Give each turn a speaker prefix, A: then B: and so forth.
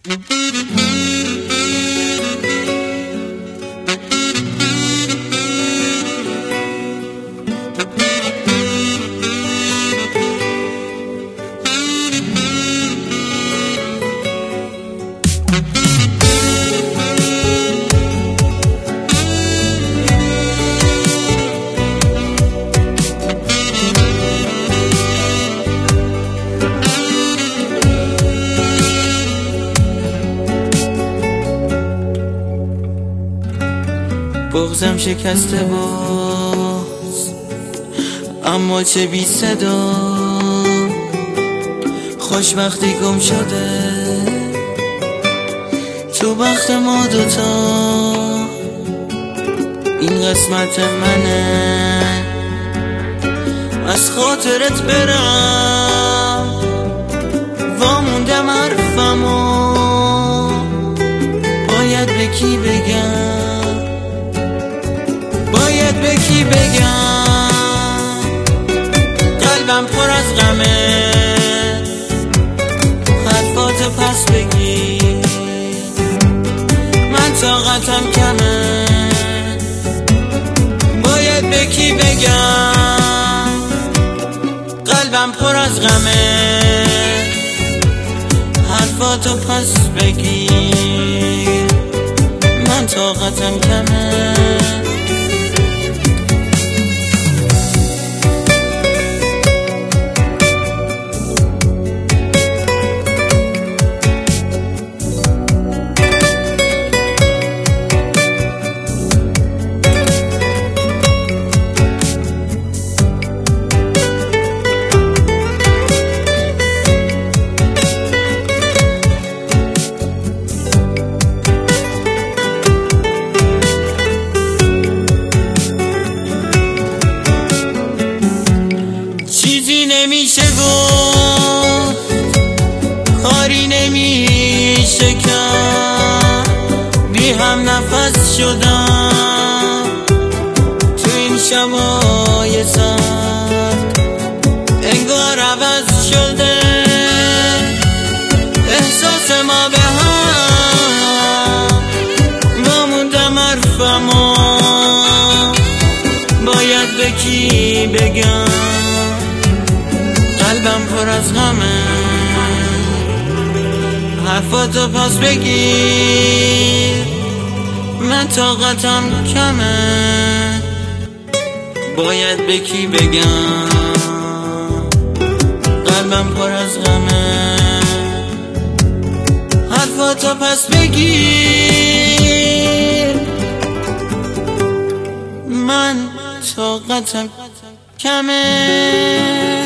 A: بغضم شکسته باز، اما چه بی صدا، خوشبختی گم شده تو بخت ما دوتا. این قسمت منه از خاطرت برم، واموندم حرفمو باید به کی بگم، باید به کی بگم. قلبم پر از غمه، حرفاتو پس بگیر، من طاقتم کمه. باید به کی بگم، قلبم پر از غمه، حرفاتو پس بگیر، من طاقتم کمه. نمیشه گفت، کاری نمیشه کرد، بی هم نفس شدم تو این شبای سرد. انگار عوض شده احساس ما به هم، واموندم حرفمو باید به کی بگم. قلبم پر از غمه، حرفاتو پس بگیر، من طاقتم کمه. باید به کی بگم، قلبم پر از غمه، حرفاتو پس بگیر، من طاقتم کمه.